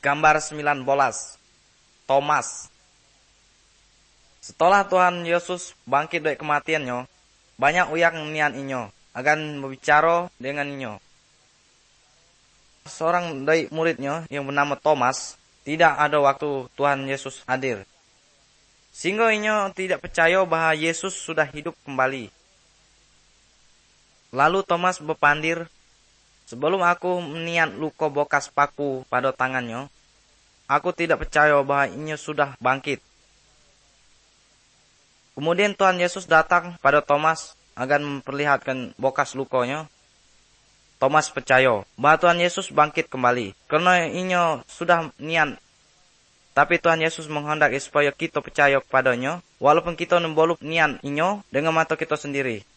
Gambar 19. Thomas. Setelah Tuhan Yesus bangkit dari kematiannya, banyak uyak nian inyo akan berbicara dengan inyo. Seorang dari muridnya yang bernama Thomas tidak ada waktu Tuhan Yesus hadir, sehingga inyo tidak percaya bahwa Yesus sudah hidup kembali. Lalu Thomas berpandir, sebelum aku melihat luka bekas paku pada tangannya, aku tidak percaya bahwa inyo sudah bangkit. Kemudian Tuhan Yesus datang pada Thomas agar memperlihatkan bekas lukanya. Thomas percaya bahwa Tuhan Yesus bangkit kembali, karena inyo sudah niat. Tapi Tuhan Yesus menghendaki supaya kita percaya kepadanya, walaupun kita belum niat inyo dengan mata kita sendiri.